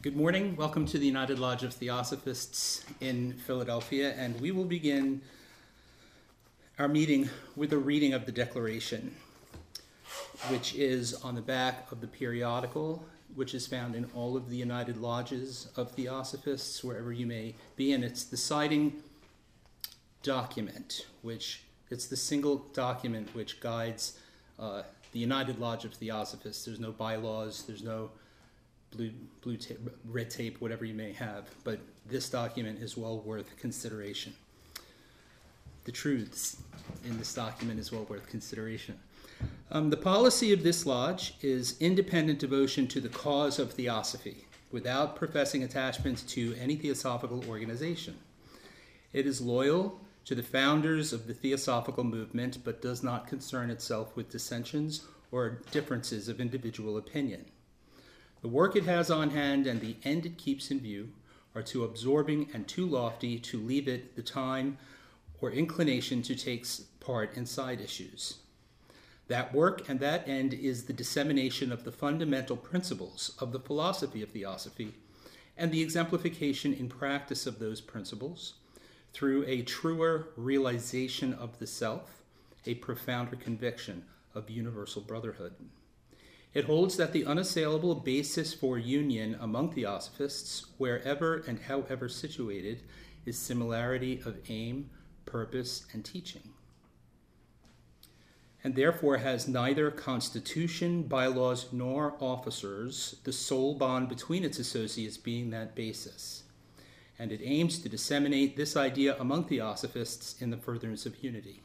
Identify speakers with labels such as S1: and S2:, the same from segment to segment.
S1: Good morning. Welcome to the United Lodge of Theosophists in Philadelphia, and we will begin our meeting with a reading of the Declaration, which is on the back of the periodical, which is found in all of the United Lodges of Theosophists, wherever you may be, and it's the deciding document, it's the single document which guides the United Lodge of Theosophists. There's no bylaws, there's no blue tape, red tape, whatever you may have, but this document is well worth consideration. The truths in this document is well worth consideration. The policy of this lodge is independent devotion to the cause of theosophy, without professing attachment to any theosophical organization. It is loyal to the founders of the theosophical movement, but does not concern itself with dissensions or differences of individual opinion. The work it has on hand and the end it keeps in view are too absorbing and too lofty to leave it the time or inclination to take part in side issues. That work and that end is the dissemination of the fundamental principles of the philosophy of theosophy and the exemplification in practice of those principles through a truer realization of the self, a profounder conviction of universal brotherhood. It holds that the unassailable basis for union among theosophists, wherever and however situated, is similarity of aim, purpose, and teaching, and therefore has neither constitution, bylaws, nor officers, the sole bond between its associates being that basis. And it aims to disseminate this idea among theosophists in the furtherance of unity.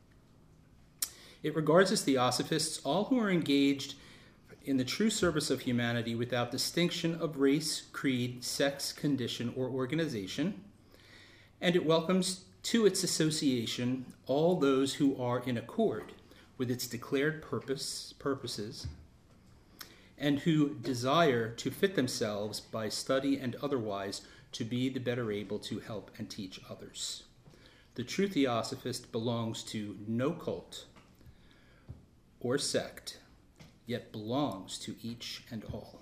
S1: It regards as theosophists all who are engaged in the true service of humanity without distinction of race, creed, sex, condition, or organization, and it welcomes to its association all those who are in accord with its declared purposes, and who desire to fit themselves by study and otherwise to be the better able to help and teach others. The true theosophist belongs to no cult or sect, yet belongs to each and all.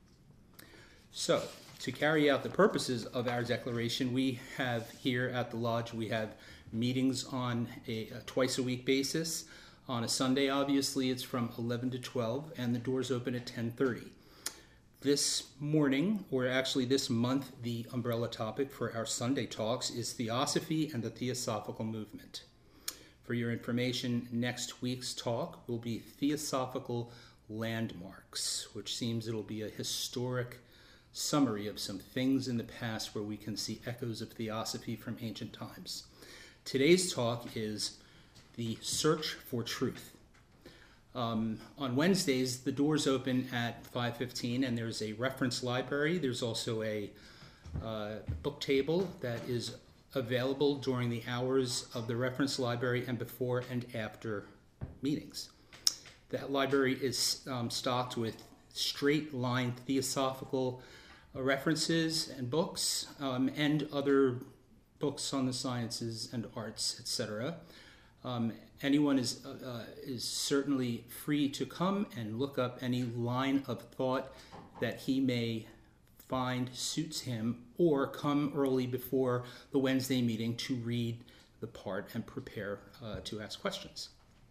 S1: So, to carry out the purposes of our declaration, we have here at the lodge, we have meetings on a twice-a-week basis. On a Sunday, obviously, it's from 11 to 12, and the doors open at 10:30. This morning, or actually this month, the umbrella topic for our Sunday talks is Theosophy and the Theosophical Movement. For your information, next week's talk will be Theosophical Landmarks, which seems it'll be a historic summary of some things in the past where we can see echoes of theosophy from ancient times. Today's talk is the search for truth. On Wednesdays, the doors open at 5:15, and there's a reference library. There's also a book table that is available during the hours of the reference library and before and after meetings. That library is stocked with straight-line theosophical references and books, and other books on the sciences and arts, etc. Anyone is certainly free to come and look up any line of thought that he may find suits him, or come early before the Wednesday meeting to read the part and prepare to ask questions.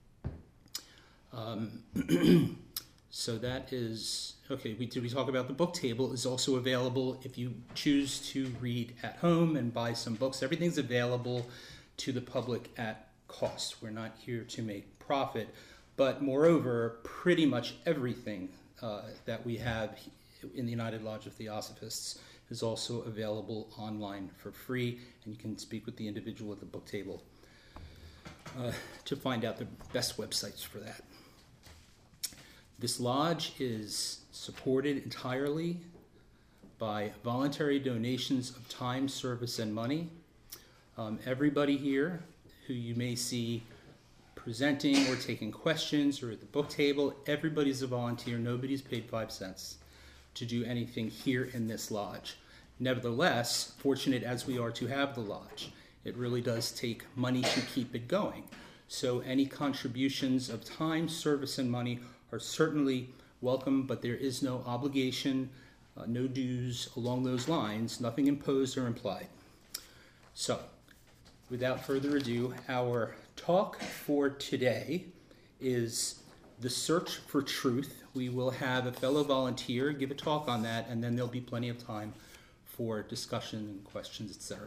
S1: So that is, okay, we talk about the book table is also available if you choose to read at home and buy some books. Everything's available to the public at cost. We're not here to make profit, but moreover, pretty much everything that we have in the United Lodge of Theosophists is also available online for free, and you can speak with the individual at the book table to find out the best websites for that. This lodge is supported entirely by voluntary donations of time, service, and money. Everybody here who you may see presenting or taking questions or at the book table, everybody's a volunteer. Nobody's paid 5 cents to do anything here in this lodge. Nevertheless, fortunate as we are to have the lodge, it really does take money to keep it going. So any contributions of time, service, and money are certainly welcome, but there is no obligation No dues along those lines, nothing imposed or implied. So, without further ado, our talk for today is the search for truth. We will have a fellow volunteer give a talk on that, and then there'll be plenty of time for discussion and questions, etc.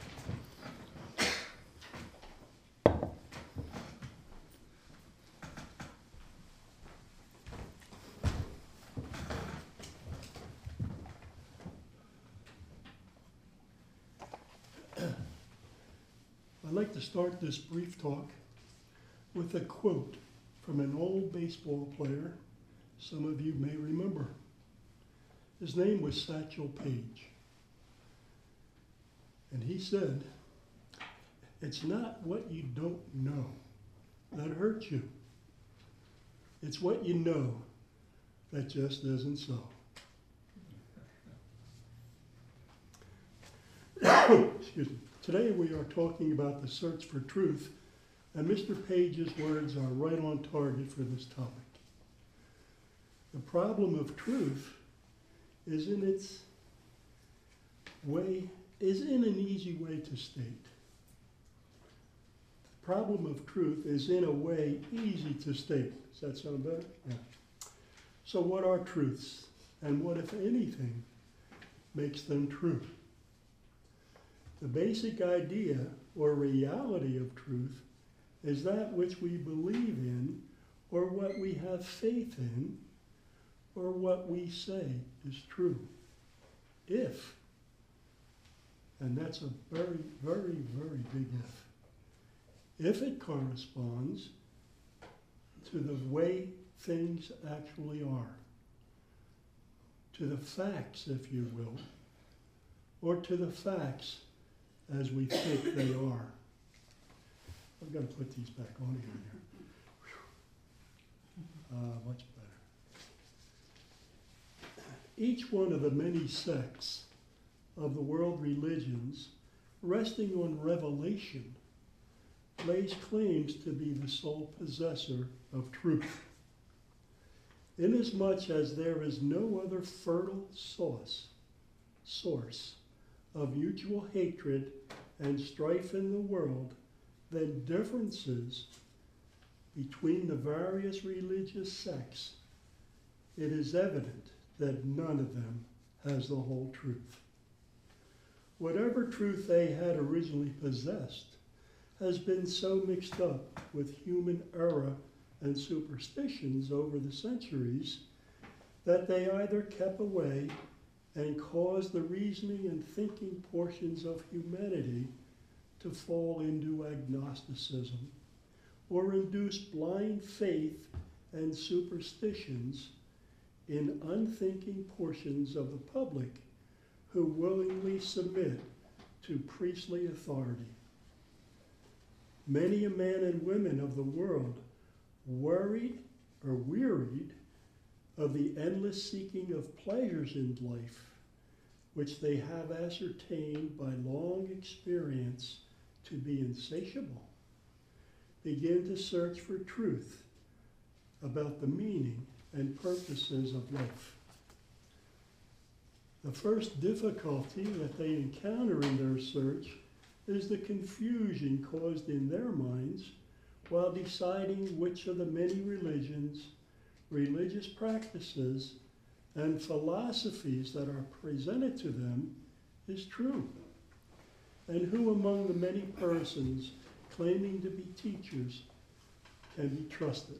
S2: I'd like to start this brief talk with a quote from an old baseball player some of you may remember. His name was Satchel Paige. And he said, "It's not what you don't know that hurts you. It's what you know that just isn't so." Excuse me. Today we are talking about the search for truth, and Mr. Page's words are right on target for this topic. The problem of truth is in an easy way to state. The problem of truth is in a way easy to state. Does that sound better? Yeah. So what are truths, and what, if anything, makes them true? The basic idea or reality of truth is that which we believe in, or what we have faith in, or what we say is true. If, and that's a very, very, very big if it corresponds to the way things actually are, to the facts, if you will, or to the facts as we think they are. I've got to put these back on again here. Much better. Each one of the many sects of the world religions, resting on revelation, lays claims to be the sole possessor of truth. Inasmuch as there is no other fertile source of mutual hatred and strife in the world than differences between the various religious sects, it is evident that none of them has the whole truth. Whatever truth they had originally possessed has been so mixed up with human error and superstitions over the centuries that they either kept away and caused the reasoning and thinking portions of humanity to fall into agnosticism, or induce blind faith and superstitions in unthinking portions of the public who willingly submit to priestly authority. Many a man and women of the world, wearied of the endless seeking of pleasures in life, which they have ascertained by long experience to be insatiable, begin to search for truth about the meaning and purposes of life. The first difficulty that they encounter in their search is the confusion caused in their minds while deciding which of the many religions, religious practices, and philosophies that are presented to them is true, and who among the many persons claiming to be teachers can be trusted.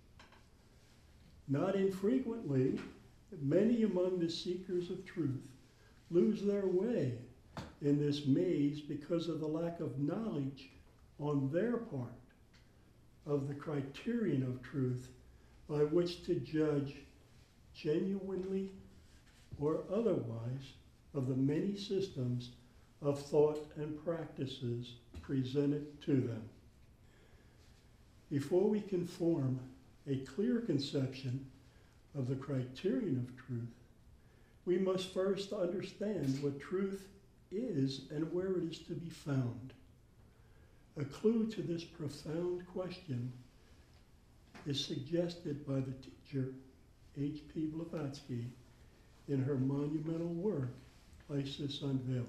S2: Not infrequently, many among the seekers of truth lose their way in this maze because of the lack of knowledge on their part of the criterion of truth by which to judge genuinely or otherwise of the many systems of thought and practices presented to them. Before we can form a clear conception of the criterion of truth, we must first understand what truth is and where it is to be found. A clue to this profound question is suggested by the teacher, H.P. Blavatsky, in her monumental work, Isis Unveiled.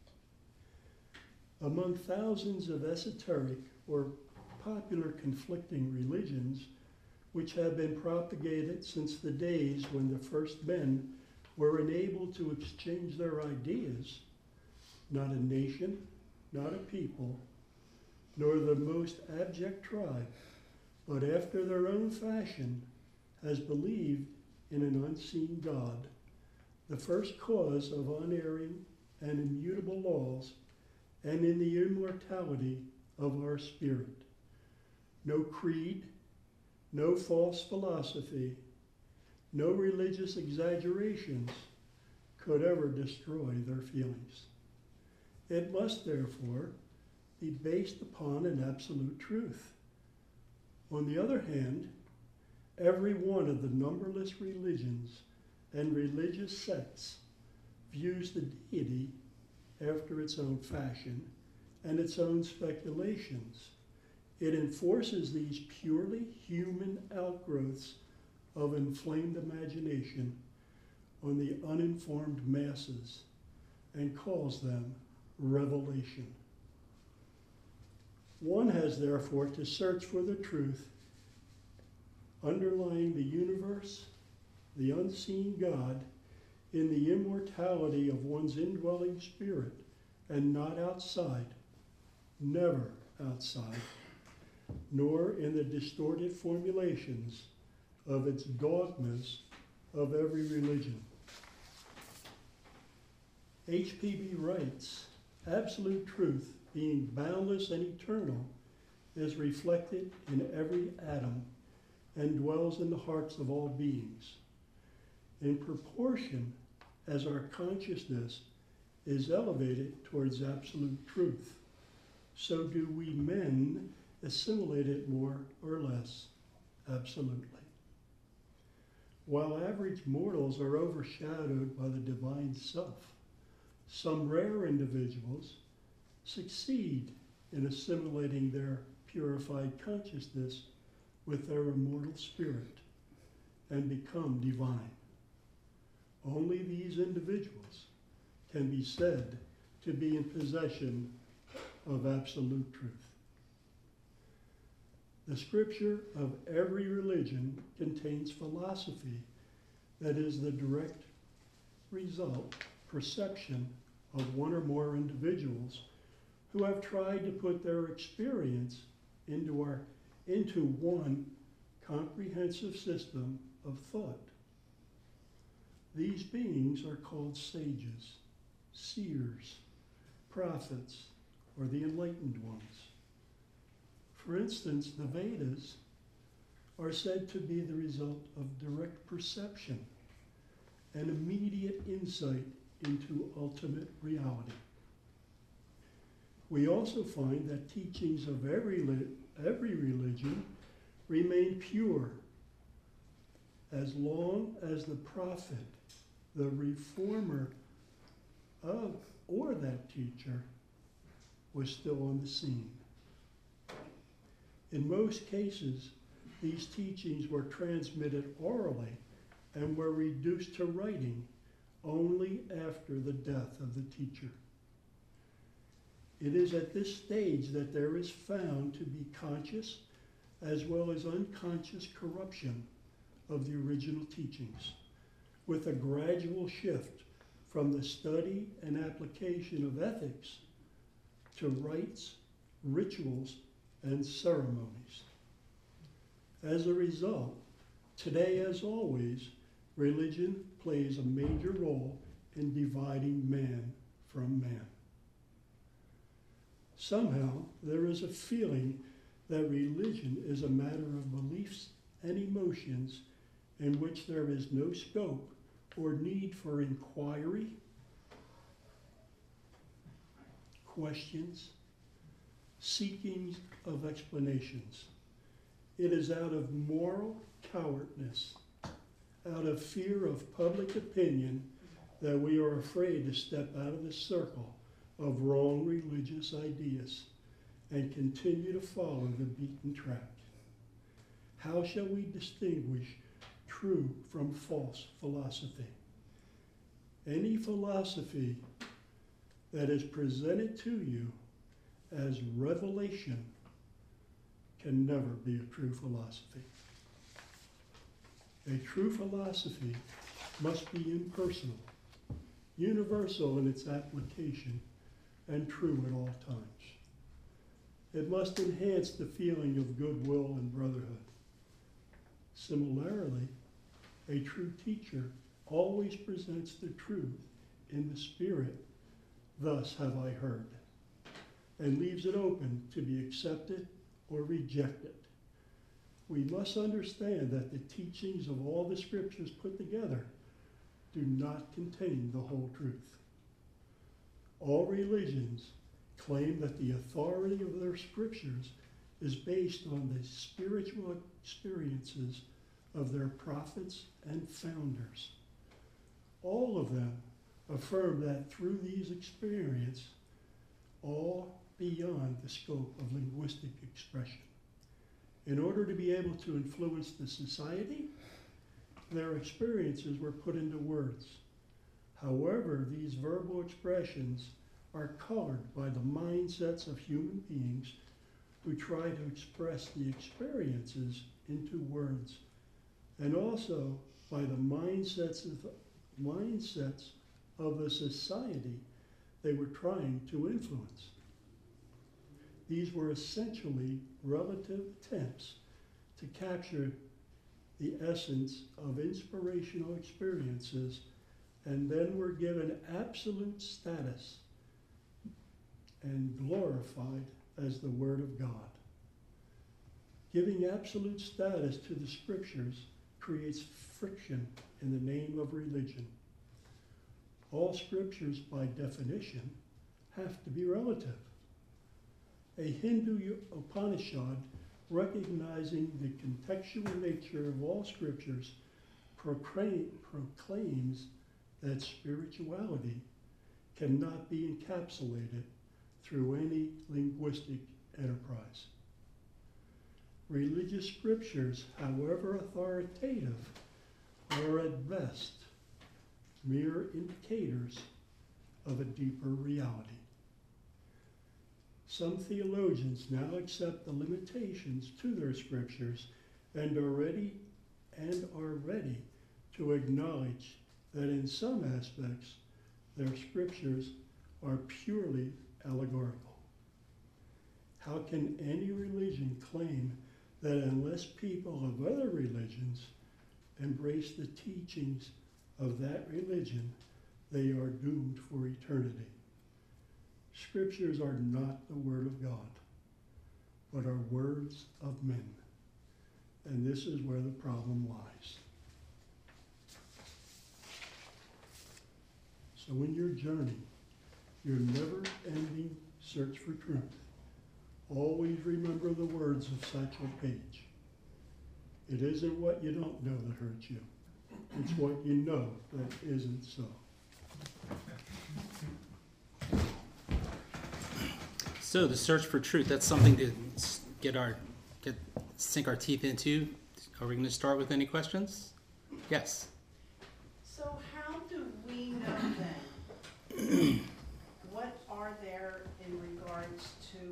S2: Among thousands of esoteric or popular conflicting religions, which have been propagated since the days when the first men were enabled to exchange their ideas, not a nation, not a people, nor the most abject tribe, but after their own fashion, has believed in an unseen God, the first cause of unerring and immutable laws, and in the immortality of our spirit. No creed, no false philosophy, no religious exaggerations could ever destroy their feelings. It must, therefore, be based upon an absolute truth. On the other hand, every one of the numberless religions and religious sects views the deity after its own fashion and its own speculations. It enforces these purely human outgrowths of inflamed imagination on the uninformed masses and calls them revelation. One has therefore to search for the truth underlying the universe, the unseen God, in the immortality of one's indwelling spirit, and not outside, never outside, nor in the distorted formulations of its dogmas of every religion. H.P.B. writes, absolute truth, being boundless and eternal, is reflected in every atom and dwells in the hearts of all beings. In proportion as our consciousness is elevated towards absolute truth, so do we men assimilate it more or less absolutely. While average mortals are overshadowed by the divine self, some rare individuals succeed in assimilating their purified consciousness with their immortal spirit and become divine. Only these individuals can be said to be in possession of absolute truth. The scripture of every religion contains philosophy that is the direct result, perception of one or more individuals who have tried to put their experience into one comprehensive system of thought. These beings are called sages, seers, prophets, or the enlightened ones. For instance, the Vedas are said to be the result of direct perception and immediate insight into ultimate reality. We also find that teachings of every religion remain pure as long as the prophet, the reformer of or that teacher was still on the scene. In most cases, these teachings were transmitted orally and were reduced to writing only after the death of the teacher. It is at this stage that there is found to be conscious as well as unconscious corruption of the original teachings, with a gradual shift from the study and application of ethics to rites, rituals, and ceremonies. As a result, today, as always, religion plays a major role in dividing man from man. Somehow, there is a feeling that religion is a matter of beliefs and emotions in which there is no scope or need for inquiry, questions, seeking of explanations. It is out of moral cowardice, out of fear of public opinion, that we are afraid to step out of the circle of wrong religious ideas and continue to follow the beaten track. How shall we distinguish true from false philosophy? Any philosophy that is presented to you as revelation can never be a true philosophy. A true philosophy must be impersonal, universal in its application, and true at all times. It must enhance the feeling of goodwill and brotherhood. Similarly, a true teacher always presents the truth in the spirit, "Thus have I heard," and leaves it open to be accepted or rejected. We must understand that the teachings of all the scriptures put together do not contain the whole truth. All religions claim that the authority of their scriptures is based on the spiritual experiences of their prophets and founders. All of them affirm that through these experiences, all beyond the scope of linguistic expression. In order to be able to influence the society, their experiences were put into words. However, these verbal expressions are colored by the mindsets of human beings who try to express the experiences into words, and also by the mindsets of the society they were trying to influence. These were essentially relative attempts to capture the essence of inspirational experiences and then were given absolute status and glorified as the Word of God. Giving absolute status to the scriptures creates friction in the name of religion. All scriptures, by definition, have to be relative. A Hindu Upanishad, recognizing the contextual nature of all scriptures, proclaims that spirituality cannot be encapsulated through any linguistic enterprise. Religious scriptures, however authoritative, are at best mere indicators of a deeper reality. Some theologians now accept the limitations to their scriptures and are ready to acknowledge that in some aspects their scriptures are purely allegorical. How can any religion claim that unless people of other religions embrace the teachings of that religion, they are doomed for eternity? Scriptures are not the Word of God, but are words of men. And this is where the problem lies. So in your journey, your never-ending search for truth, always remember the words of Satchel Paige. It isn't what you don't know that hurts you. It's what you know that isn't so.
S1: So the search for truth, that's something to sink our teeth into. Are we going to start with any questions? Yes.
S3: So how do we know then? What are there in regards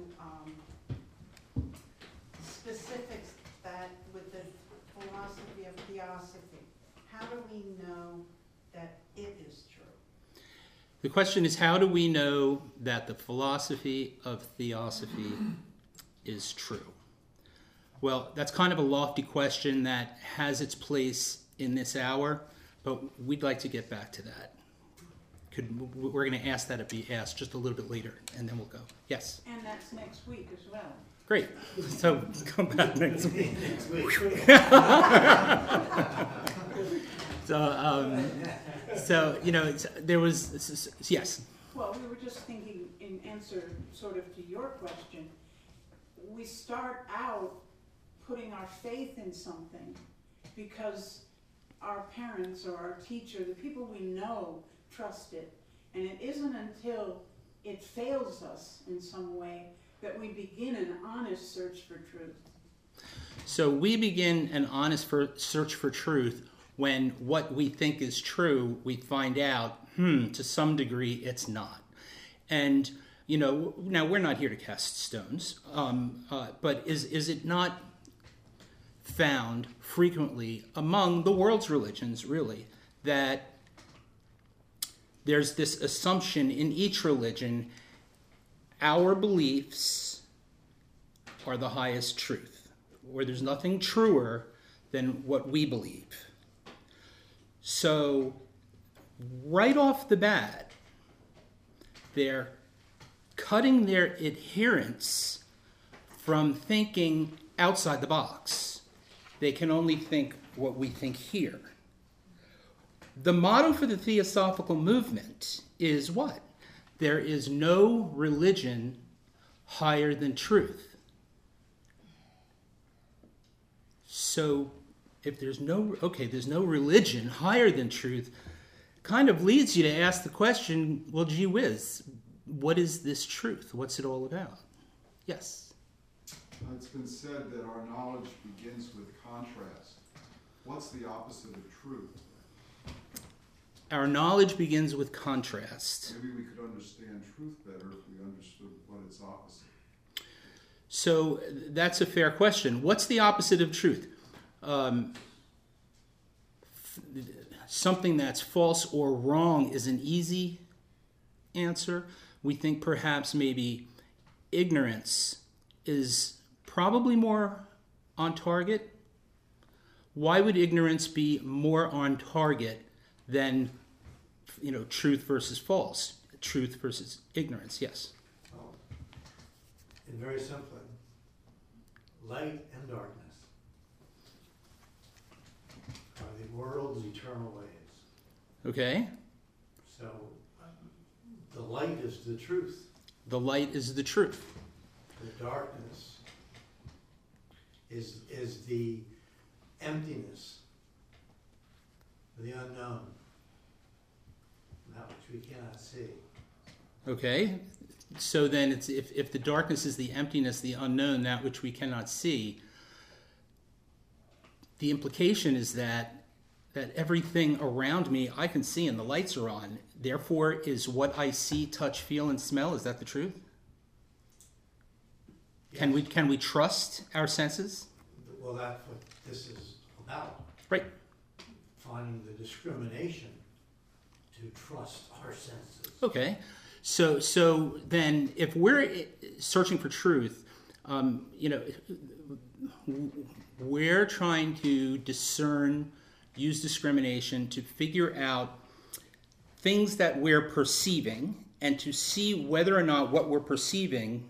S3: to specifics that with the philosophy of theosophy, how do we know that it is true?
S1: The question is, how do we know that the philosophy of theosophy is true? Well, that's kind of a lofty question that has its place in this hour, but we'd like to get back to that. We're going to ask that it be asked just a little bit later, and then we'll go. Yes?
S3: And that's next week as well.
S1: Great. So come back next week. So, there was, yes.
S3: Well, we were just thinking in answer sort of to your question, we start out putting our faith in something because our parents or our teacher, the people we know, trust it. And it isn't until it fails us in some way that we begin an honest search for truth.
S1: So we begin an honest search for truth when what we think is true, we find out, to some degree, it's not. And, now we're not here to cast stones, but is it not found frequently among the world's religions, really, that there's this assumption in each religion, our beliefs are the highest truth, or there's nothing truer than what we believe. So, right off the bat, they're cutting their adherents from thinking outside the box. They can only think what we think here. The motto for the Theosophical movement is what? There is no religion higher than truth. So if there's no religion higher than truth, kind of leads you to ask the question, well, gee whiz, what is this truth? What's it all about? Yes?
S4: It's been said that our knowledge begins with contrast. What's the opposite of truth?
S1: Our knowledge begins with contrast.
S4: Maybe we could understand truth better if we understood what its opposite.
S1: So that's a fair question. What's the opposite of truth? Something that's false or wrong is an easy answer. We think perhaps maybe ignorance is probably more on target. Why would ignorance be more on target than, truth versus false, truth versus ignorance? Yes.
S5: Well, and very simply, light and darkness are the world's eternal ways.
S1: Okay.
S5: So the light is the truth.
S1: The light is the truth.
S5: The darkness is the emptiness, the unknown, that which we cannot see.
S1: Okay. So then it's if the darkness is the emptiness, the unknown, that which we cannot see, the implication is that everything around me I can see and the lights are on. Therefore, is what I see, touch, feel, and smell, is that the truth?
S5: Yes.
S1: Can we trust our senses?
S5: Well, that's what this is about.
S1: Right.
S5: Finding the discrimination to trust our senses.
S1: Okay. So then if we're searching for truth, we're trying to discern, use discrimination to figure out things that we're perceiving and to see whether or not what we're perceiving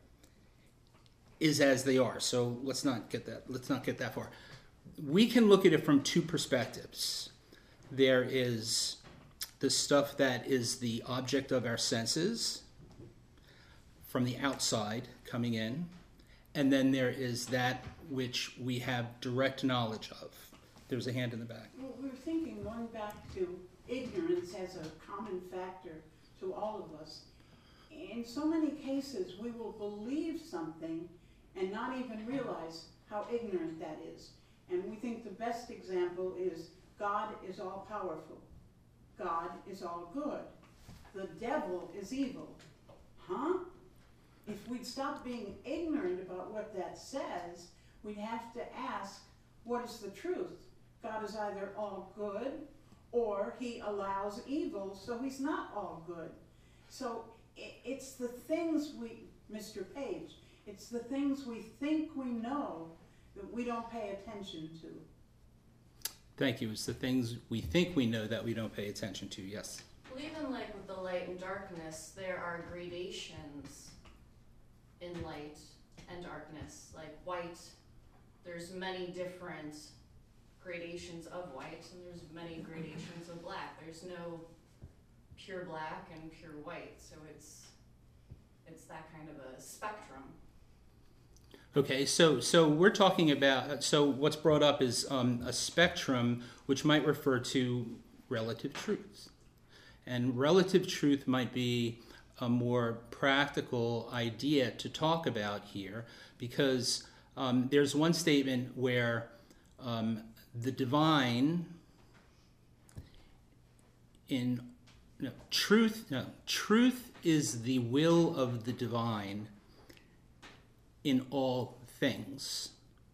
S1: is as they are. So let's not get that far. We can look at it from two perspectives. There is the stuff that is the object of our senses from the outside coming in, and then there is that which we have direct knowledge of. There's a hand in the back.
S3: Well, we were thinking, going back to ignorance as a common factor to all of us. In so many cases, we will believe something and not even realize how ignorant that is. And we think the best example is God is all powerful. God is all good. The devil is evil. Huh? If we'd stop being ignorant about what that says, we'd have to ask, what is the truth? God is either all good or he allows evil, so he's not all good. So it's the things Mr. Page, it's the things we think we know that we don't pay attention to.
S1: Thank you. It's the things we think we know that we don't pay attention to, yes.
S6: Well, even like with the light and darkness, there are gradations in light and darkness. Like white, there's many different gradations of white, and there's many gradations of black. There's no pure black and pure white, so it's that kind of a spectrum.
S1: Okay, so we're talking about, so what's brought up is a spectrum which might refer to relative truths. And relative truth might be a more practical idea to talk about here, because there's one statement where the divine in truth is the will of the divine in all things.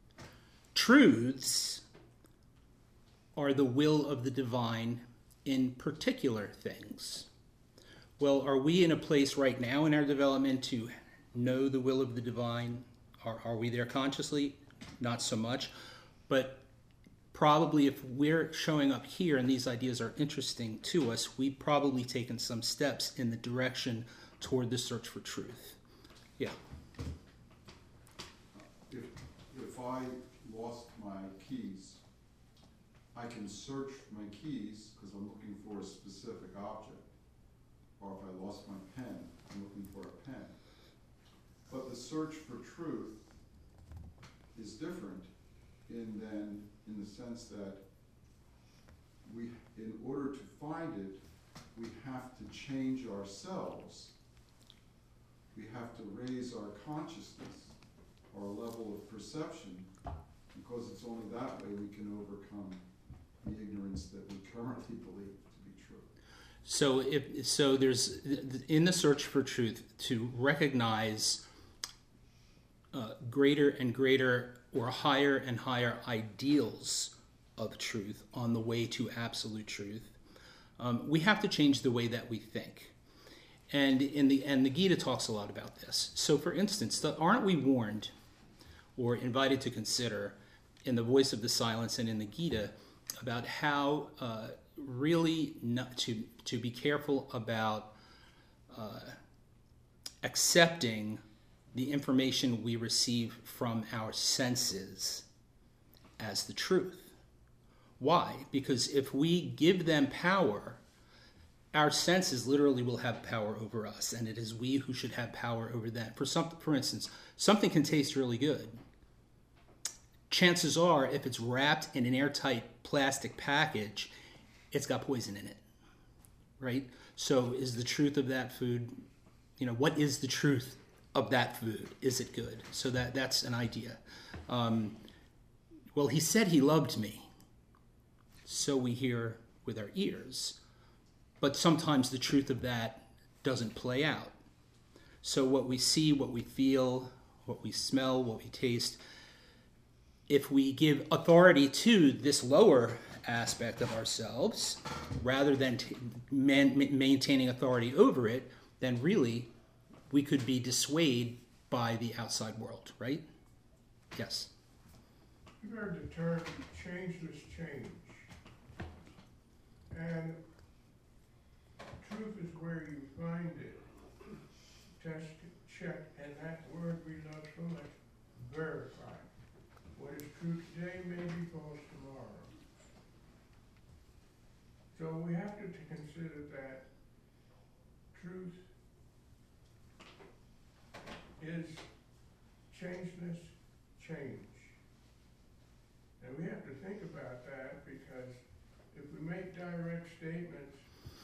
S1: Truths are the will of the divine in particular things. Well, are we in a place right now in our development to know the will of the divine? Are we there consciously? Not so much. But probably if we're showing up here and these ideas are interesting to us, we've probably taken some steps in the direction toward the search for truth. Yeah.
S4: If I lost my keys, I can search for my keys because I'm looking for a specific object. Or if I lost my pen, I'm looking for a pen. But the search for truth is different in the sense that in order to find it, we have to change ourselves. We have to raise our consciousness, our level of perception, because it's only that way we can overcome the ignorance that we currently believe to be true.
S1: So there's in the search for truth to recognize greater and greater or higher and higher ideals of truth on the way to absolute truth. We have to change the way that we think. And the Gita talks a lot about this. So for instance, aren't we warned or invited to consider in the Voice of the Silence and in the Gita about how really not to be careful about accepting the information we receive from our senses as the truth. Why? Because if we give them power, our senses literally will have power over us, and it is we who should have power over them. For instance, something can taste really good. Chances are, if it's wrapped in an airtight plastic package, it's got poison in it, right? So is the truth of that food, what is the truth of that food? Is it good? So that's an idea. Well, he said he loved me. So we hear with our ears. But sometimes the truth of that doesn't play out. So what we see, what we feel, what we smell, what we taste, if we give authority to this lower aspect of ourselves, rather than maintaining authority over it, then really we could be dissuaded by the outside world, right? Yes?
S7: You heard the term changeless change. And truth is where you find it. Test it, check, and that word we love so much, verify. What is true today may be false tomorrow. So we have to consider that truth is changeless change. And we have to think about that because if we make direct statements,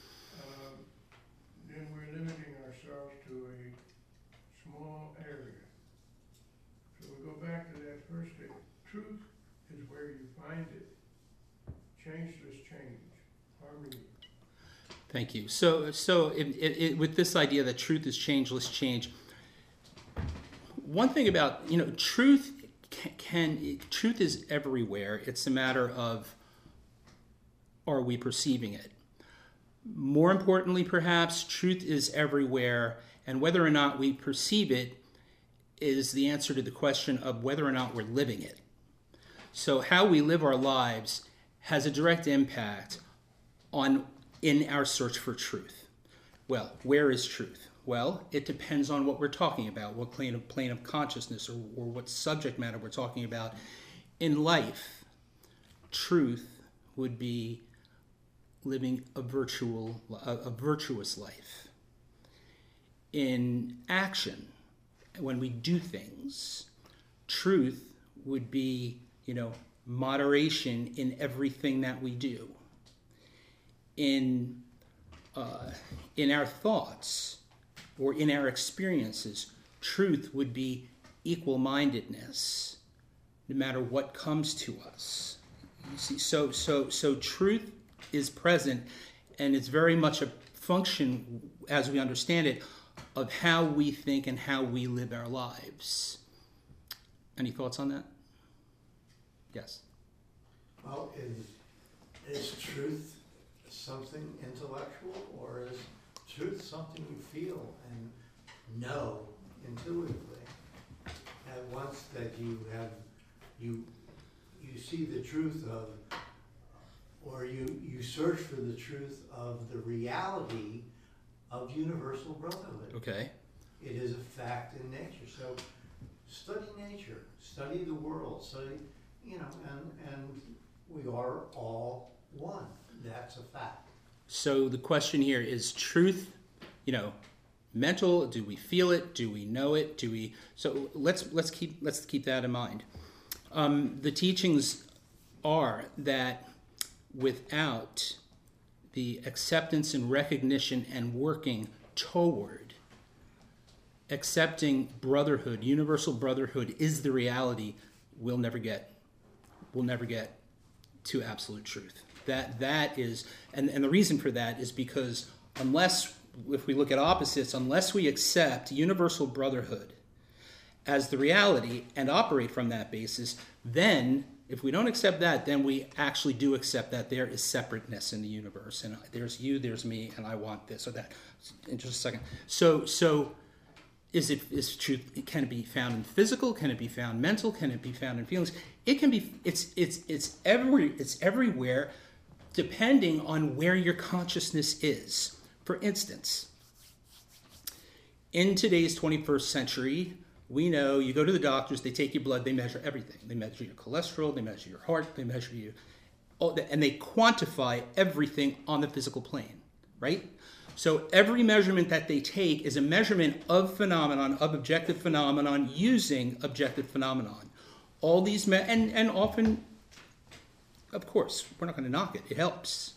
S7: then we're limiting ourselves to a small area. So we go back to that first statement. Truth is where you find it. Changeless change. Harmony.
S1: Thank you. So with this idea that truth is changeless change, one thing about, truth truth is everywhere. It's a matter of, are we perceiving it? More importantly, perhaps, truth is everywhere, and whether or not we perceive it is the answer to the question of whether or not we're living it. So how we live our lives has a direct impact in our search for truth. Well, where is truth? Well, it depends on what we're talking about, what plane of consciousness or what subject matter we're talking about. In life, truth would be living a virtuous life. In action, when we do things, truth would be, moderation in everything that we do. In our thoughts or in our experiences, truth would be equal-mindedness, no matter what comes to us. You see, so truth is present and it's very much a function, as we understand it, of how we think and how we live our lives. Any thoughts on that? Yes.
S5: Well, is truth something intellectual, or is truth something you feel and know intuitively? At once that you see the truth of, or you search for the truth of the reality of universal brotherhood.
S1: Okay.
S5: It is a fact in nature. So study nature, study the world, study, and we are all one. That's a fact.
S1: So the question here is truth, mental, do we feel it? Do we know it? So let's keep that in mind. The teachings are that without the acceptance and recognition and working toward accepting brotherhood, universal brotherhood is the reality, we'll never get to absolute truth. That is, and the reason for that is because if we look at opposites, unless we accept universal brotherhood as the reality and operate from that basis, then if we don't accept that, then we actually do accept that there is separateness in the universe, and there's you, there's me, and I want this or that. In just a second. So is truth? Can it be found in physical? Can it be found mental? Can it be found in feelings? It can be. It's everywhere, depending on where your consciousness is. For instance, in today's 21st century, we know you go to the doctors, they take your blood, they measure everything. They measure your cholesterol, they measure your heart, they measure you, and they quantify everything on the physical plane, right? So every measurement that they take is a measurement of phenomenon, of objective phenomenon, using objective phenomenon. All these, and often, of course, we're not going to knock it, it helps.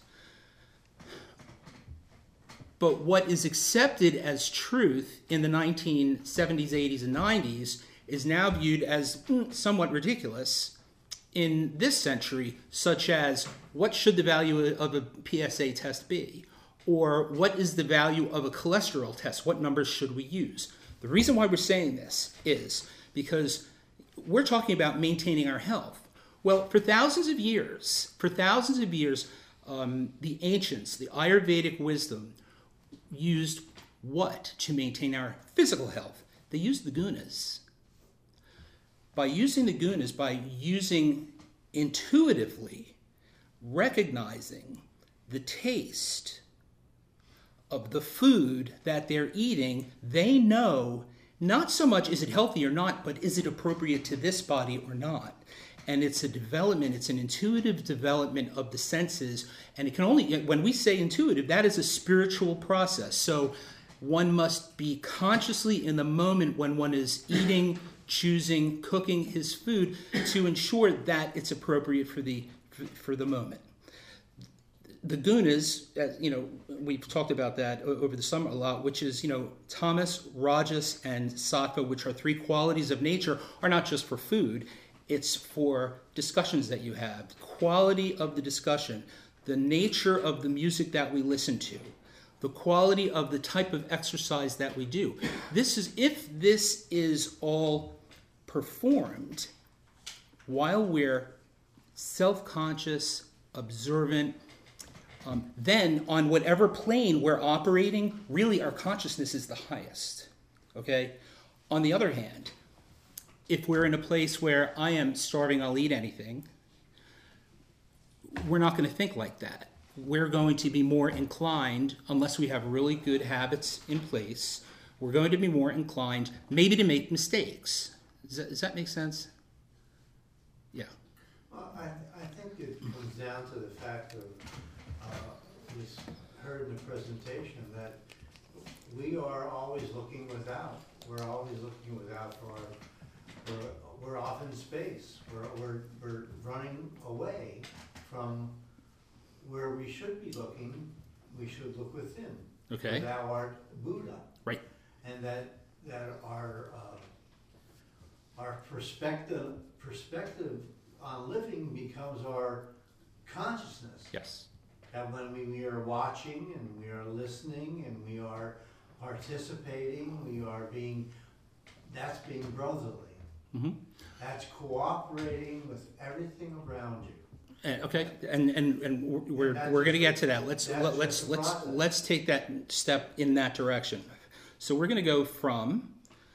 S1: But what is accepted as truth in the 1970s, 80s, and 90s is now viewed as somewhat ridiculous in this century, such as what should the value of a PSA test be? Or what is the value of a cholesterol test? What numbers should we use? The reason why we're saying this is because we're talking about maintaining our health. Well, for thousands of years, the ancients, the Ayurvedic wisdom, used what to maintain our physical health? They used the gunas. By using the gunas, by using intuitively recognizing the taste of the food that they're eating, they know not so much is it healthy or not, but is it appropriate to this body or not? And it's a development, it's an intuitive development of the senses. And it can only, when we say intuitive, that is a spiritual process. So one must be consciously in the moment when one is eating, choosing, cooking his food to ensure that it's appropriate for the moment. The gunas, we've talked about that over the summer a lot, which is, tamas, rajas, and sattva, which are three qualities of nature, are not just for food. It's for discussions that you have, quality of the discussion, the nature of the music that we listen to, the quality of the type of exercise that we do. If this is all performed while we're self-conscious, observant, then on whatever plane we're operating, really our consciousness is the highest, okay? On the other hand, if we're in a place where I am starving, I'll eat anything, we're not going to think like that. We're going to be more inclined, unless we have really good habits in place, we're going to be more inclined maybe to make mistakes. Does that make sense? Yeah.
S5: Well, I think it comes down to the fact of, we heard in the presentation, that we are always looking without. We're always looking without for our... We're off in space. We're running away from where we should be looking. We should look within.
S1: Okay.
S5: Thou art Buddha.
S1: Right.
S5: And that our perspective on living becomes our consciousness.
S1: Yes.
S5: that when we are watching and we are listening and we are participating, that's being brotherly.
S1: Mm-hmm.
S5: That's cooperating with everything around you.
S1: Okay, and we're going to get to that. Let's take that step in that direction. So we're going to go from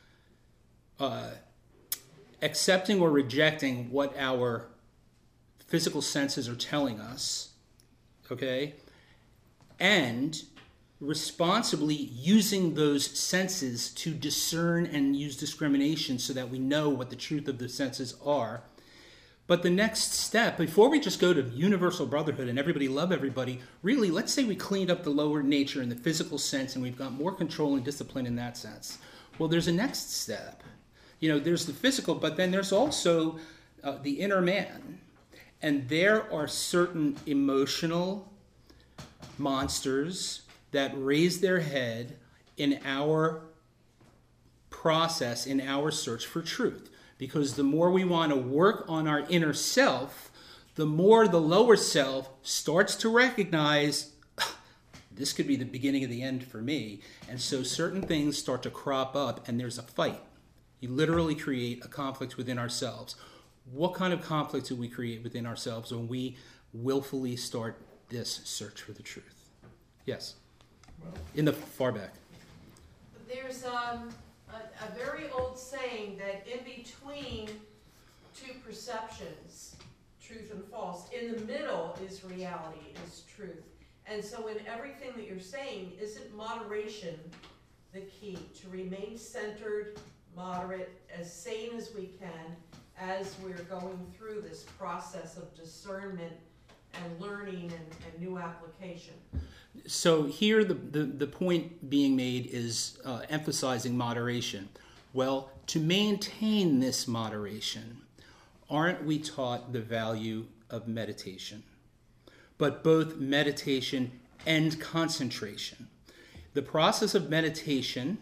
S1: accepting or rejecting what our physical senses are telling us, okay, and responsibly using those senses to discern and use discrimination so that we know what the truth of the senses are. But the next step, before we just go to universal brotherhood and everybody love everybody, really, let's say we cleaned up the lower nature in the physical sense and we've got more control and discipline in that sense. Well, there's a next step. You know, there's the physical, but then there's also the inner man. And there are certain emotional monsters that raise their head in our process, in our search for truth. Because the more we want to work on our inner self, the more the lower self starts to recognize, this could be the beginning of the end for me. And so certain things start to crop up and there's a fight. You literally create a conflict within ourselves. What kind of conflict do we create within ourselves when we willfully start this search for the truth? Yes. In the far back.
S8: There's a very old saying that in between two perceptions, truth and false, in the middle is reality, is truth. And so in everything that you're saying, isn't moderation the key? To remain centered, moderate, as sane as we can as we're going through this process of discernment and learning and new application.
S1: So here the point being made is emphasizing moderation. Well, to maintain this moderation, aren't we taught the value of meditation? But both meditation and concentration. The process of meditation,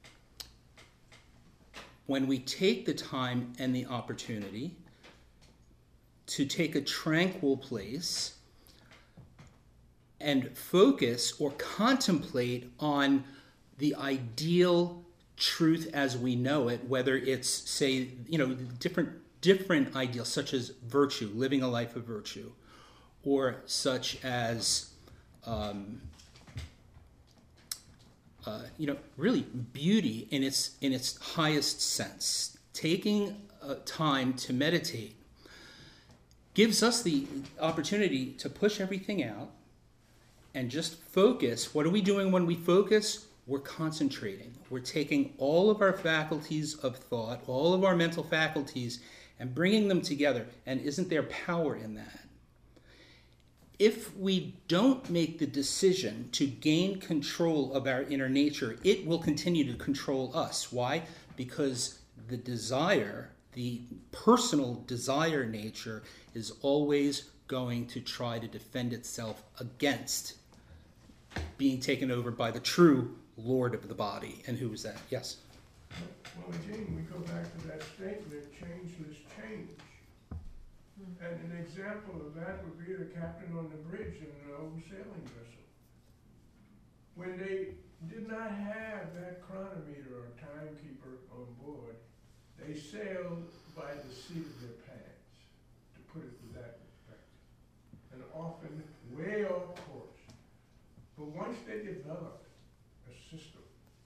S1: when we take the time and the opportunity to take a tranquil place and focus or contemplate on the ideal truth as we know it, whether it's, say, different ideals such as virtue, living a life of virtue, or such as really beauty in its highest sense. Taking time to meditate gives us the opportunity to push everything out and just focus. What are we doing when we focus? We're concentrating. We're taking all of our faculties of thought, all of our mental faculties, and bringing them together. And isn't there power in that? If we don't make the decision to gain control of our inner nature, it will continue to control us. Why? Because the desire, the personal desire nature, is always going to try to defend itself against being taken over by the true Lord of the body. And who is that? Yes?
S7: Well, again, we go back to that statement, changeless change. And an example of that would be the captain on the bridge in an old sailing vessel. When they did not have that chronometer or timekeeper on board, they sailed by the seat of their pants, to put it with that respect, and often way off course. But once they developed a system,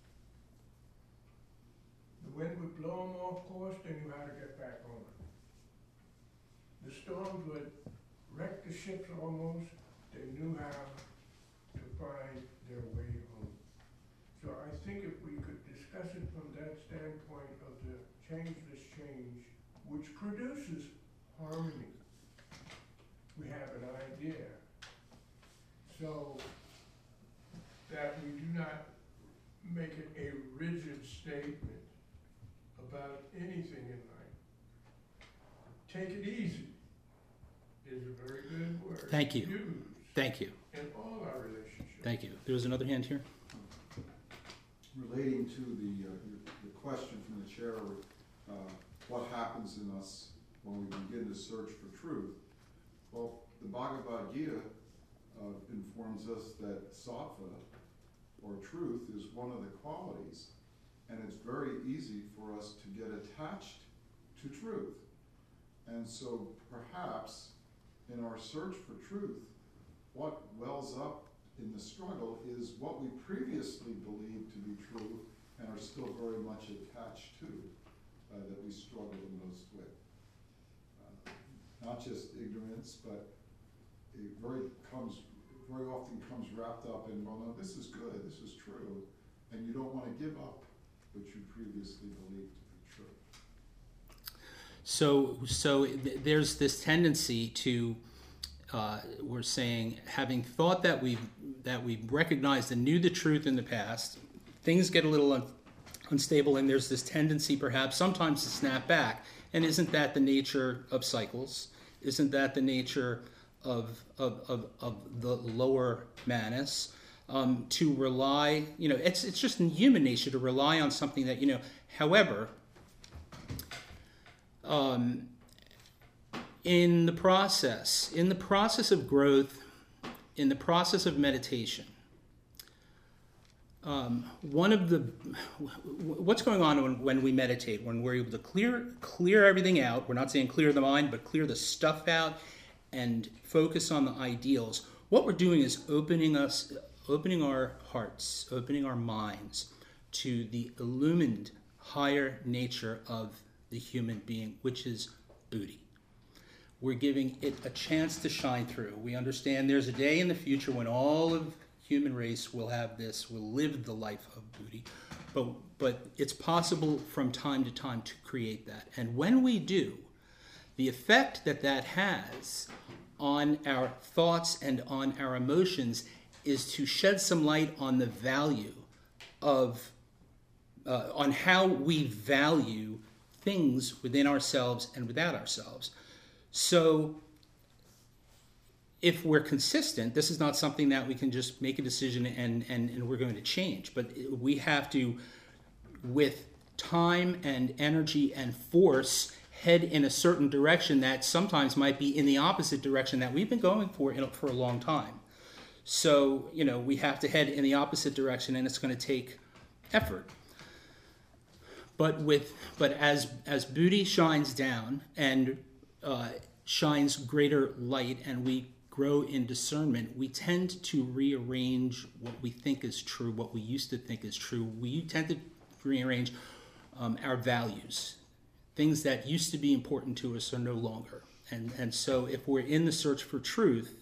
S7: the wind would blow them off course, they knew how to get back on it. The storms would wreck the ships almost, they knew how to find their way home. So I think if we could discuss it from that standpoint of the changeless change, which produces harmony, we have an idea. So that we do not make it a rigid statement about anything in life. Take it easy is a very good word.
S1: Thank you.
S7: Use
S1: Thank you.
S7: in all our relationships.
S1: Thank you. There was another hand here.
S4: Relating to the question from the chair, what happens in us when we begin to search for truth? Well, the Bhagavad Gita informs us that sattva, or truth, is one of the qualities, and it's very easy for us to get attached to truth. And so perhaps in our search for truth, what wells up in the struggle is what we previously believed to be true and are still very much attached to, that we struggle the most with. Not just ignorance, but it very often comes wrapped up in, well, no, this is good, this is true, and you don't want to give up what you previously believed to be true.
S1: So there's this tendency to, we're saying, having thought that we recognized and knew the truth in the past, things get a little unstable, and there's this tendency perhaps sometimes to snap back. And isn't that the nature of cycles? Isn't that the nature of the lower Manas? To rely, it's just in human nature to rely on something that, however, in the process of growth, in the process of meditation, what's going on when we meditate, when we're able to clear everything out. We're not saying clear the mind, but clear the stuff out and focus on the ideals. What we're doing is opening our hearts, opening our minds to the illumined higher nature of the human being, which is Buddhi. We're giving it a chance to shine through. We understand there's a day in the future when all of human race will live the life of Buddhi, but it's possible from time to time to create that. And when we do, the effect that has on our thoughts and on our emotions is to shed some light on the value of, on how we value things within ourselves and without ourselves. So if we're consistent, this is not something that we can just make a decision and we're going to change, but we have to, with time and energy and force, head in a certain direction that sometimes might be in the opposite direction that we've been going for a long time. So, we have to head in the opposite direction, and it's going to take effort. But as Buddhi shines down and shines greater light, and we grow in discernment, we tend to rearrange what we think is true, what we used to think is true. We tend to rearrange our values. Things that used to be important to us are no longer. And so if we're in the search for truth,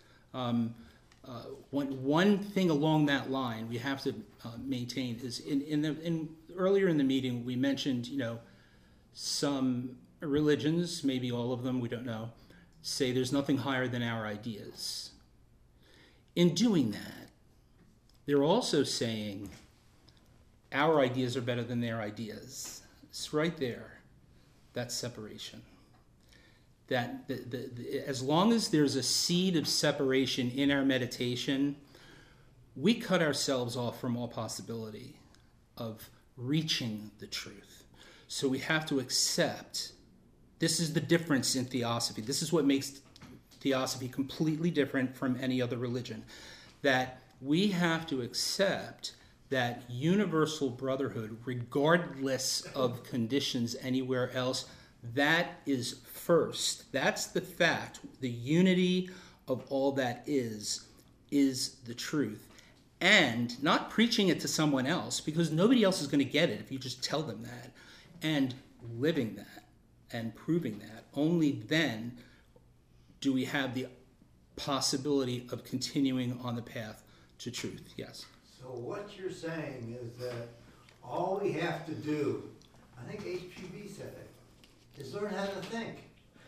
S1: one thing along that line we have to maintain is earlier in the meeting we mentioned, some religions, maybe all of them, we don't know, say there's nothing higher than our ideas. In doing that, they're also saying our ideas are better than their ideas. It's right there. That's separation. That as long as there's a seed of separation in our meditation, we cut ourselves off from all possibility of reaching the truth. So we have to accept, this is the difference in theosophy. This is what makes theosophy completely different from any other religion. That we have to accept that universal brotherhood, regardless of conditions anywhere else, that is first. That's the fact. The unity of all that is the truth. And not preaching it to someone else, because nobody else is going to get it if you just tell them that. And living that and proving that. Only then do we have the possibility of continuing on the path to truth. Yes?
S5: So what you're saying is that all we have to do, I think HPV said it, is learn how to think.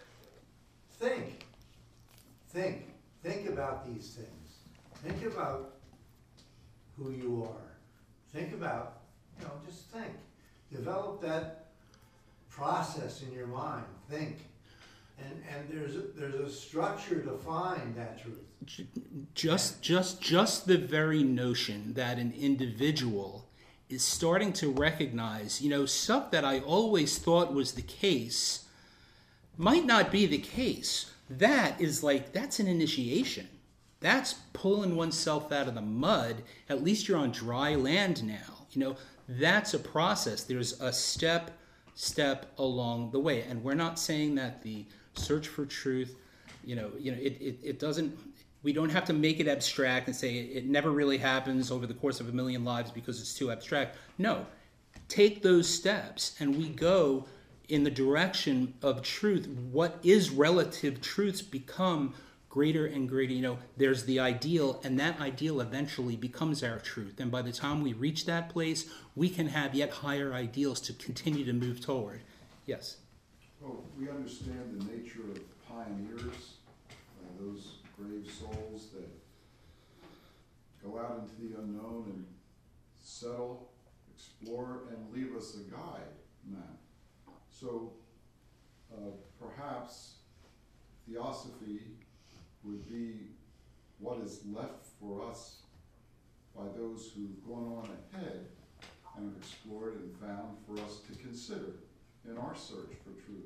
S5: Think about these things. Think about who you are. Think about, just think. Develop that process in your mind. Think. And there's a structure to find that truth.
S1: Just the very notion that an individual is starting to recognize, stuff that I always thought was the case might not be the case. That's an initiation. That's pulling oneself out of the mud. At least you're on dry land now. That's a process. There's a step along the way. And we're not saying that the search for truth, it doesn't, we don't have to make it abstract and say it never really happens over the course of a million lives because it's too abstract. No, take those steps and we go in the direction of truth. What is relative truths become greater and greater. There's the ideal, and that ideal eventually becomes our truth. And by the time we reach that place, we can have yet higher ideals to continue to move toward. Yes?
S4: Well, we understand the nature of pioneers, those brave souls that go out into the unknown and settle, explore, and leave us a guide map. So perhaps theosophy would be what is left for us by those who've gone on ahead and have explored and found for us to consider in our search for truth.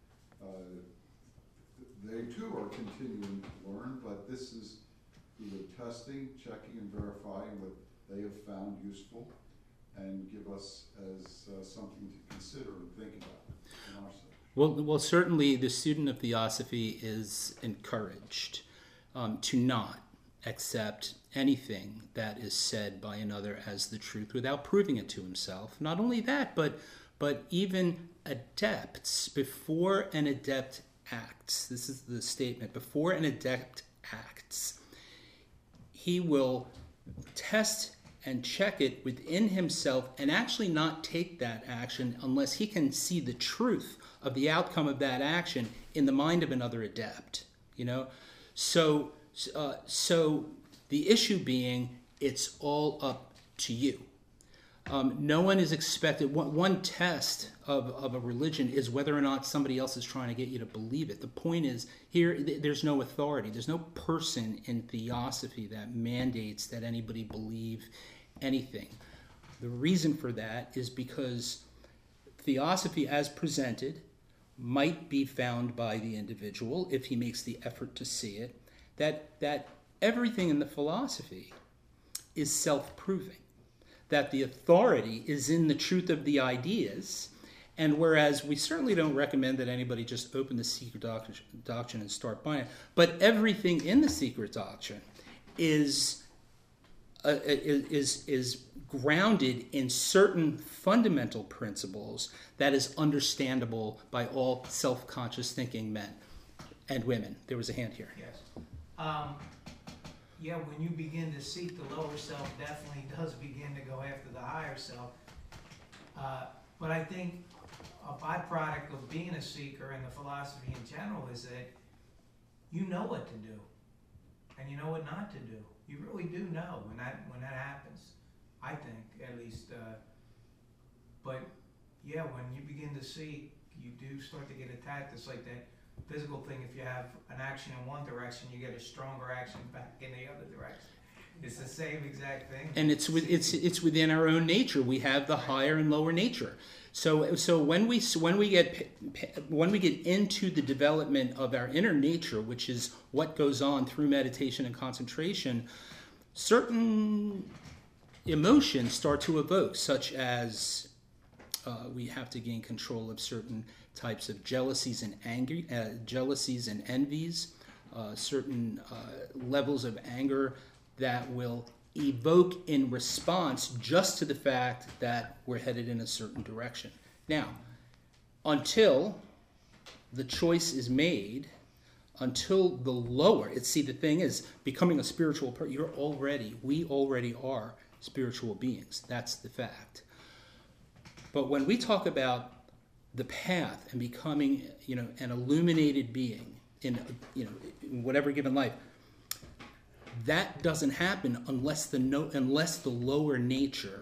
S4: They too are continuing to learn, but this is either testing, checking, and verifying what they have found useful and give us as something to consider and think about in our search.
S1: Well, certainly the student of theosophy is encouraged to not accept anything that is said by another as the truth without proving it to himself. Not only that, but even adepts, before an adept acts, this is the statement, before an adept acts, he will test and check it within himself and actually not take that action unless he can see the truth of the outcome of that action in the mind of another adept. So the issue being, it's all up to you. No one is expected. One test of a religion is whether or not somebody else is trying to get you to believe it. The point is, here there's no authority. There's no person in theosophy that mandates that anybody believe anything. The reason for that is because theosophy as presented might be found by the individual if he makes the effort to see it, that everything in the philosophy is self-proving, that the authority is in the truth of the ideas, and whereas we certainly don't recommend that anybody just open the secret doctrine and start buying it, but everything in the secret doctrine is grounded in certain fundamental principles that is understandable by all self-conscious thinking men and women. There was a hand here.
S9: Yes. When you begin to seek the lower self, definitely does begin to go after the higher self. But I think a byproduct of being a seeker and the philosophy in general is that you know what to do and you know what not to do. You really do know when that happens, I think, at least. But yeah, when you begin to seek, you do start to get attacked. It's like that physical thing. If you have an action in one direction, you get a stronger action back in the other direction. It's the same exact thing.
S1: And it's within our own nature. We have the higher and lower nature. So when we get into the development of our inner nature, which is what goes on through meditation and concentration, certain emotions start to evoke, such as we have to gain control of certain types of jealousies and envies, certain levels of anger that will evoke in response just to the fact that we're headed in a certain direction. Now, until the choice is made, until the lower, the thing is, becoming a spiritual person, we already are spiritual beings. That's the fact. But when we talk about the path and becoming, an illuminated being in whatever given life, that doesn't happen unless the lower nature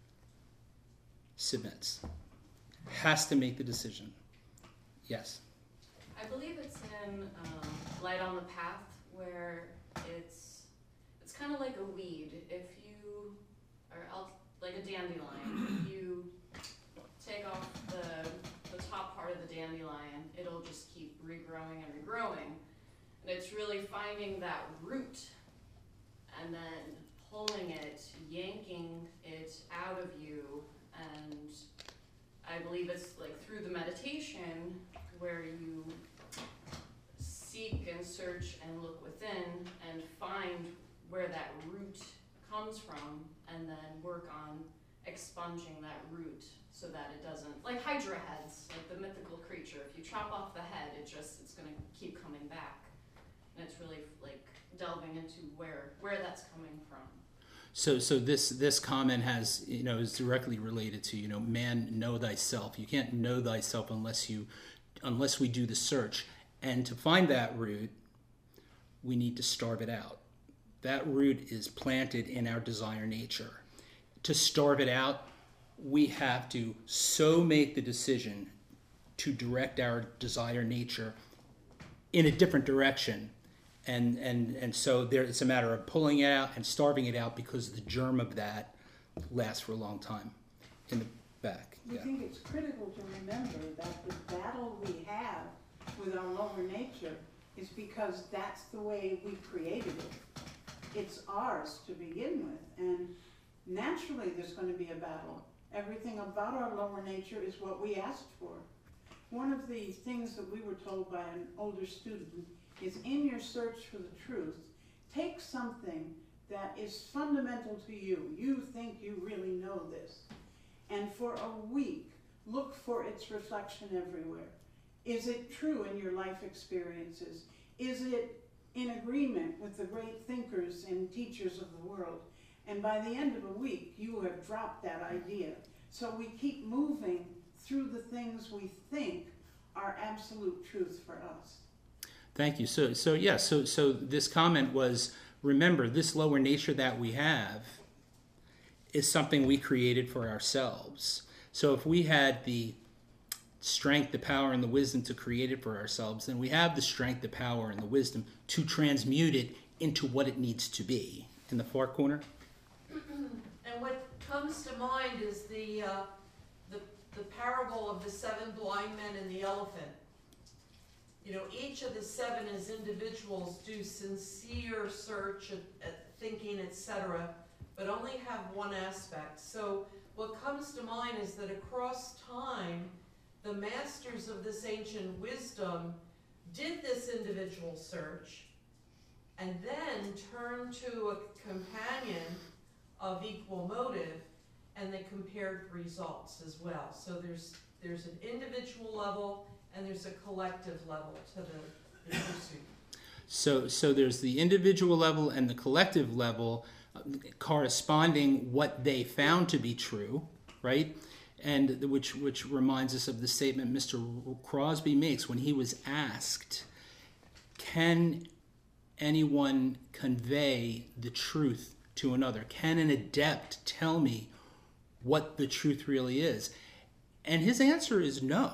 S1: submits, has to make the decision. Yes.
S6: I believe it's in Light on the Path, where it's kind of like a weed. If you are like a dandelion, if you take off the top part of the dandelion, it'll just keep regrowing and regrowing. And it's really finding that root and then pulling it, yanking it out of you, and I believe it's like through the meditation where you seek and search and look within and find where that root comes from, and then work on expunging that root so that it doesn't, like hydra heads, like the mythical creature. If you chop off the head, it's gonna keep coming back. And it's really like delving into where that's coming from.
S1: So this comment has, is directly related to, man, know thyself. You can't know thyself unless we do the search. And to find that root, we need to starve it out. That root is planted in our desire nature. To starve it out, we have to so make the decision to direct our desire nature in a different direction. And so it's a matter of pulling it out and starving it out, because the germ of that lasts for a long time in the back.
S3: We think it's critical to remember that the battle we have with our lower nature is because that's the way we created it. It's ours to begin with, and naturally there's going to be a battle. Everything about our lower nature is what we asked for. One of the things that we were told by an older student is, in your search for the truth, take something that is fundamental to you. You think you really know this. And for a week, look for its reflection everywhere. Is it true in your life experiences? Is it in agreement with the great thinkers and teachers of the world? And by the end of a week, you have dropped that idea. So we keep moving through the things we think are absolute truth for us.
S1: Thank you. So this comment was, remember, this lower nature that we have is something we created for ourselves. So if we had the strength, the power, and the wisdom to create it for ourselves, then we have the strength, the power, and the wisdom to transmute it into what it needs to be. In the far corner.
S8: And what comes to mind is the parable of the 7 blind men and the elephant. Each of the 7 as individuals do sincere search, thinking, etc., but only have one aspect. So what comes to mind is that across time, the masters of this ancient wisdom did this individual search and then turned to a companion of equal motive, and they compared results as well. So there's an individual level and there's a collective level to the pursuit.
S1: So there's the individual level and the collective level corresponding what they found to be true, right? And which reminds us of the statement Mr. Crosby makes when he was asked, can anyone convey the truth to another? Can an adept tell me what the truth really is? And his answer is no.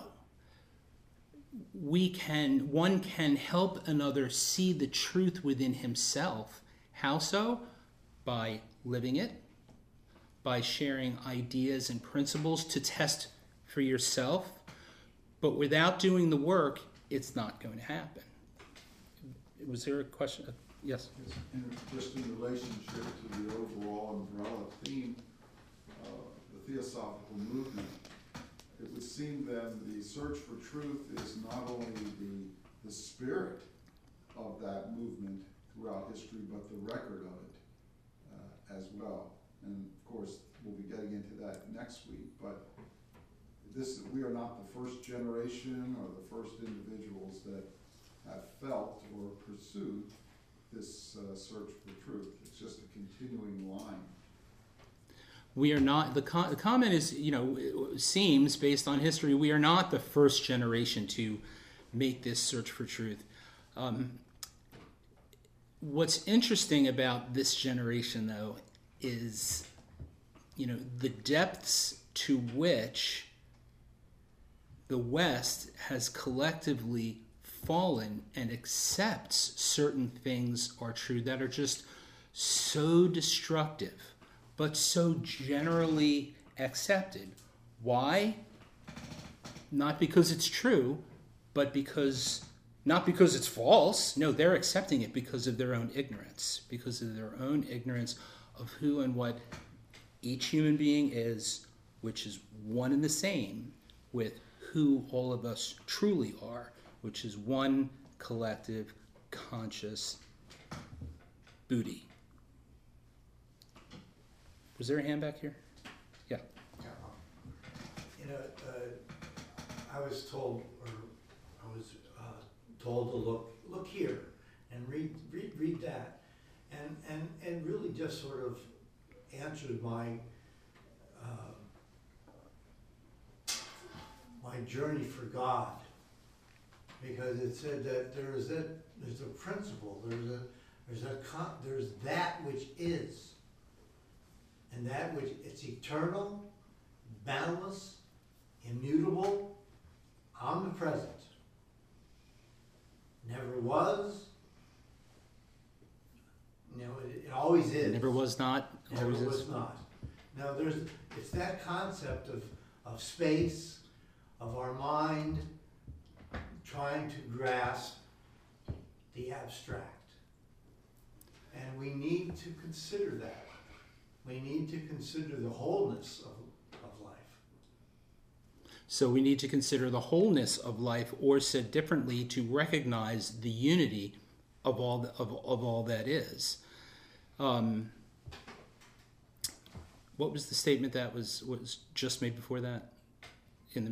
S1: One can help another see the truth within himself. How so? By living it, by sharing ideas and principles to test for yourself. But without doing the work, it's not going to happen. Was there a question? Yes?
S4: Just in relationship to the overall umbrella theme of the Theosophical movement, it would seem then the search for truth is not only the spirit of that movement throughout history, but the record of it as well. And of course, we'll be getting into that next week, but we are not the first generation or the first individuals that have felt or pursued this search for truth. It's just a continuing line.
S1: We are not, the comment is, seems based on history, we are not the first generation to make this search for truth. What's interesting about this generation, though, is, the depths to which the West has collectively fallen and accepts certain things are true that are just so destructive, but so generally accepted. Why? Not because it's true, but because Not because it's false. No, they're accepting it because of their own ignorance, of who and what each human being is, which is one and the same with who all of us truly are, which is one collective, conscious Buddhi. Was there a hand back here? Yeah.
S5: You know, I was told to look here and read that, and really just sort of answered my my journey for God, because it said that there's a principle, there's that which is, and that which it's eternal, boundless, immutable, omnipresent. Never was. It always is.
S1: Never was not.
S5: Never was not. Now it's that concept of space, of our mind trying to grasp the abstract. And we need to consider that. We need to consider the wholeness of life.
S1: So we need to consider the wholeness of life, or said differently, to recognize the unity of all that is. What was the statement that was just made before that?
S5: The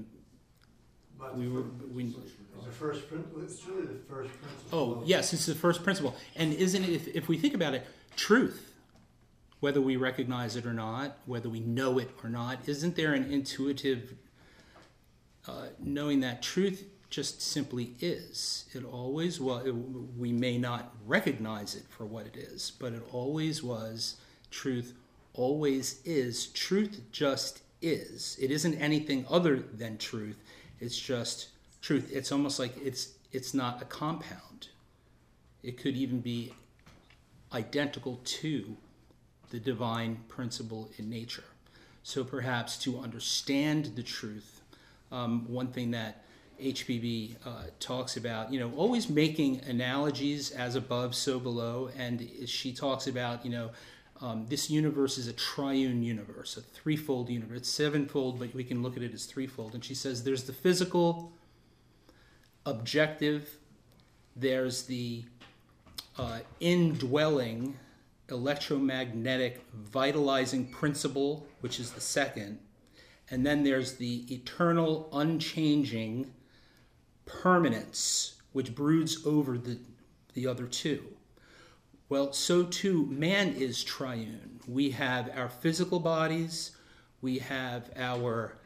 S5: first principle. It's really the first principle.
S1: Oh, yes, it's the first principle. And isn't it, if we think about it, truth, whether we recognize it or not, whether we know it or not, isn't there an intuitive knowing that truth just simply is? It always was. We may not recognize it for what it is, but it always was. Truth always is. Truth just is. It isn't anything other than truth. It's just truth. It's almost like it's not a compound. It could even be identical to the divine principle in nature. So perhaps to understand the truth, one thing that HPB talks about, always making analogies, as above, so below, and she talks about, this universe is a triune universe, a threefold universe. It's sevenfold, but we can look at it as threefold. And she says there's the physical, objective, there's the indwelling, electromagnetic, vitalizing principle, which is the second, and then there's the eternal, unchanging permanence, which broods over the other two. Well, so too, man is triune. We have our physical bodies, we have our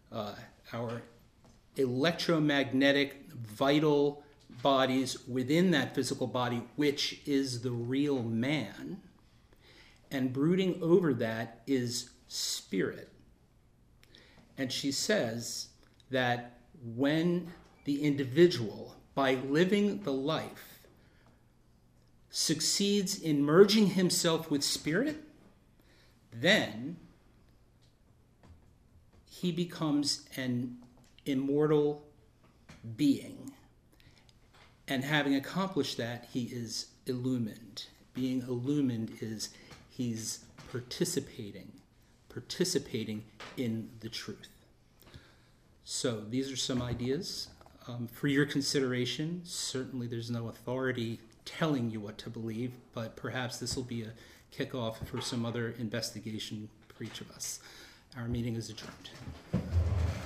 S1: electromagnetic, vital bodies within that physical body, which is the real man, and brooding over that is spirit. And she says that when the individual, by living the life, succeeds in merging himself with spirit, then he becomes an immortal being. And having accomplished that, he is illumined. Being illumined is he's participating in the truth. So these are some ideas for your consideration. Certainly there's no authority telling you what to believe, but perhaps this will be a kickoff for some other investigation for each of us. Our meeting is adjourned.